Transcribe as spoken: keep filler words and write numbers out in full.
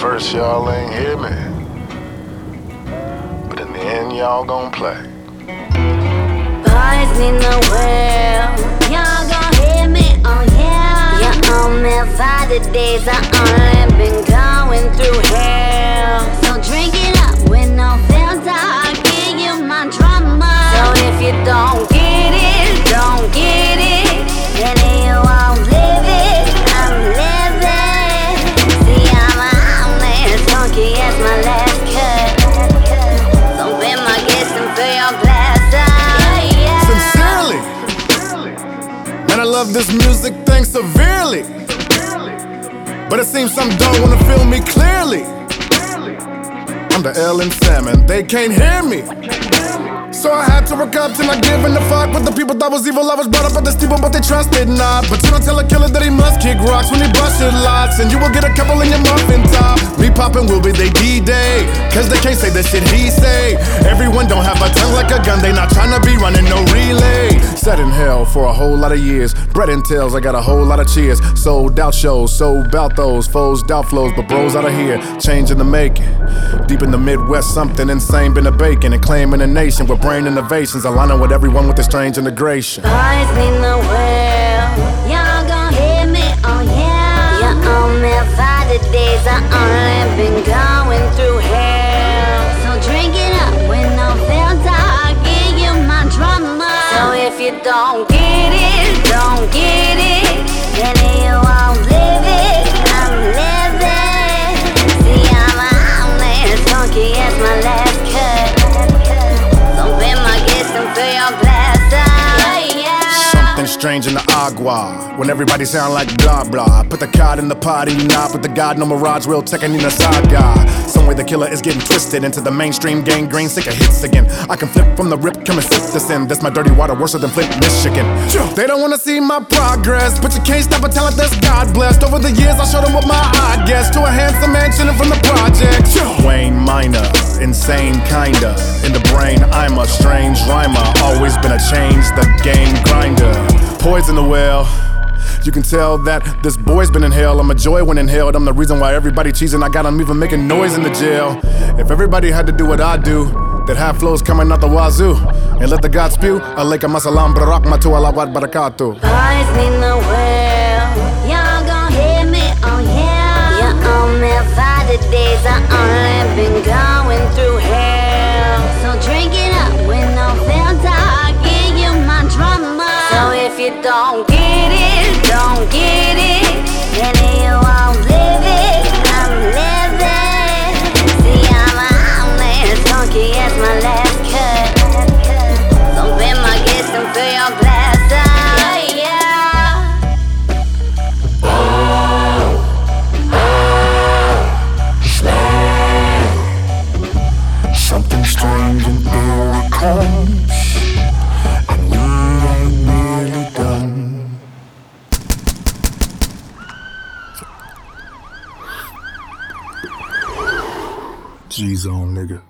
first y'all ain't hear me, but in the end y'all gon' play. Boys need the world, y'all gon' hear me, oh yeah. Yeah, on me by the days I only been going through hell. So drink it up with no filter, I'll give you my drama. So if you don't get it, don't get it, then you won't live it, I'm living. See, I'm a homeless funky as my last cut. Don't be my guest and fill your glass up, yeah. Sincerely, man, I love this music thing severely, but it seems some don't wanna feel me clearly. I'm the L and Salmon, they can't hear me. So I had to work up till not giving a fuck. But the people thought was evil, I was brought up at the steeple, but they trusted not. But you don't tell a killer that he must kick rocks when he busted lots, and you will get a couple in your muffin top. Me poppin' will be they D-Day, cause they can't say the shit he say. Everyone don't have a tongue like a gun, they not tryna be running no relay. Sat in hell for a whole lot of years, bread and tails, I got a whole lot of cheers. Sold out shows, sold out those foes, doubt flows, but bros out of here, change in the making. Deep in the Midwest, something insane been a bacon, and claiming a nation with brain innovations, aligning with everyone with a strange integration. Boys need the world, y'all gon' hear me, oh yeah. Yeah, on me by the days I only been going through hell. So drink it up with no filter, I'll give you my drama. So if you don't get it, don't get it, then you won't live it, I'm living. See, I'm a homeless funky as my last cut. Don't be my guest and fill your glass up, yeah. Something strange in the agua, when everybody sound like blah blah. Put the card in the party, not with the god, no mirage, real tech, I need a saga. Some way the killer is getting twisted into the mainstream gangrene, sick of hits again. I can flip from the rip, come and sip this in. That's my dirty water, worse than Flint, Michigan. They don't wanna see my progress, but you can't stop a talent that's God blessed. Over the years I showed them what my eye gets, to a handsome mansion and from the project. Wayne Minor, insane kinda. In the brain I'm a strange rhymer, always been a change the game grinder. Poison the well, you can tell that this boy's been in hell. I'm a joy when inhaled, I'm the reason why everybody cheesing. I got him even making noise in the jail. If everybody had to do what I do, that have flows coming out the wazoo, and let the God spew, alaykum assalam barakmatu ala wa barakatuh. Boys need the world, y'all gon' hear me, oh yeah. Yeah, on me by the days I only been going through hell. So drink it up with no filter, I'll give you my drama. So if you don't get it, don't get it, then you won't live it, I'm living. See, I'm a homeless funky as my last cut. Don't be my guest and fill your glass up, yeah. Something strange and here it comes, and we ain't nearly done. G-Zone, nigga.